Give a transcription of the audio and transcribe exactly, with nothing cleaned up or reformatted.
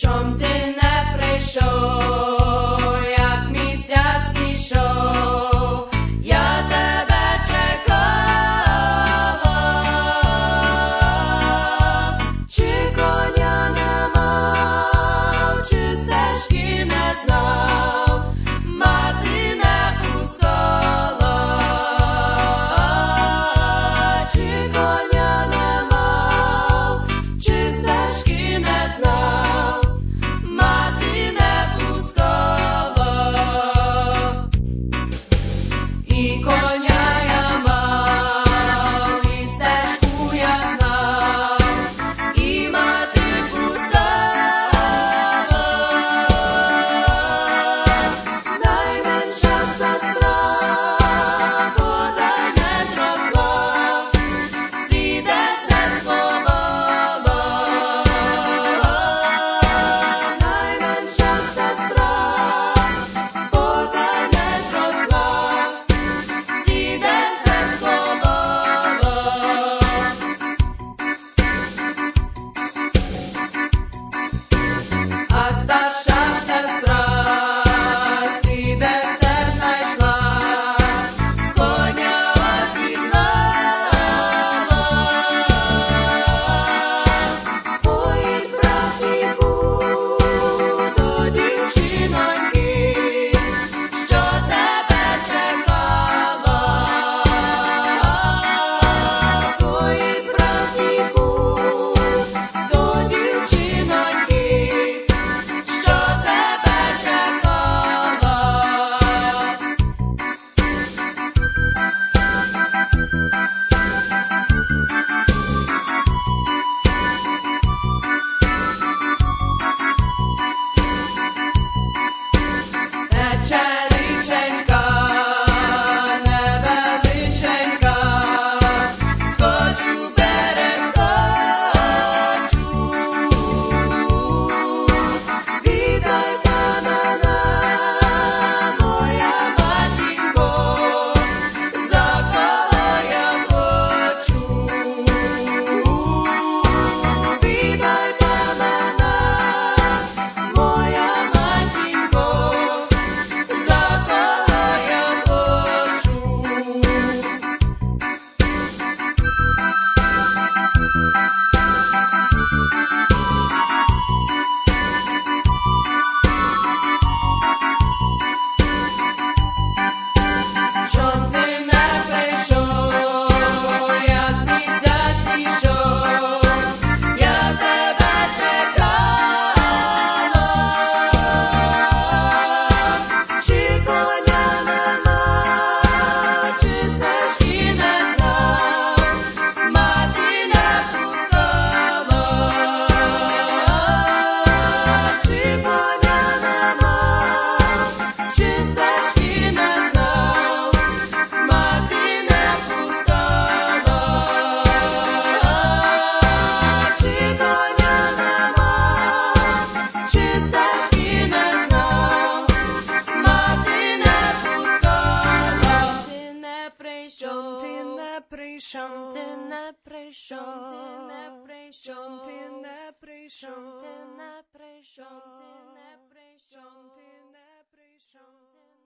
Чом ти не прийшов, як місяць ішов, я тебе чекала, чи коня не мав, чи стежки не знав, мати не пускала, чи коня не мав, чи стежки не знав, мати не пускала. І коня я мав, і стежку я знав, і мати пускала. Найменша сестра бодай не зросла, сідеться сховала. Найменша сестра бодай не зросла, сідеться сховала. А старша сестра сідеться знайшла, коня осідлала. Поїдь, братчику, до дівчиноньки, що тебе чекала. Поїдь, братчику, до дівчиноньки, що тебе чекала. Тече річенька, невеличенька, скочу в берег, скочу. Віддайте мене, моя матінко, за кого я хочу. Віддайте мене, моя матінко, за кого я хочу. Чом ти не прийшов, як місяць ішов, я тебе чекала. Чи коня не мав, чи стежки не знав, мати не пускала. Чи коня не мав, чи стежки не знав, мати не пускала. Чи коня не мав, чи стежки не знав, мати не пускала. Ти не прийшов, ти не прийшов, ти не прийшов, ти не прийшов, ти не прийшов, ти не прийшов, ти не прийшов, ти не прийшов.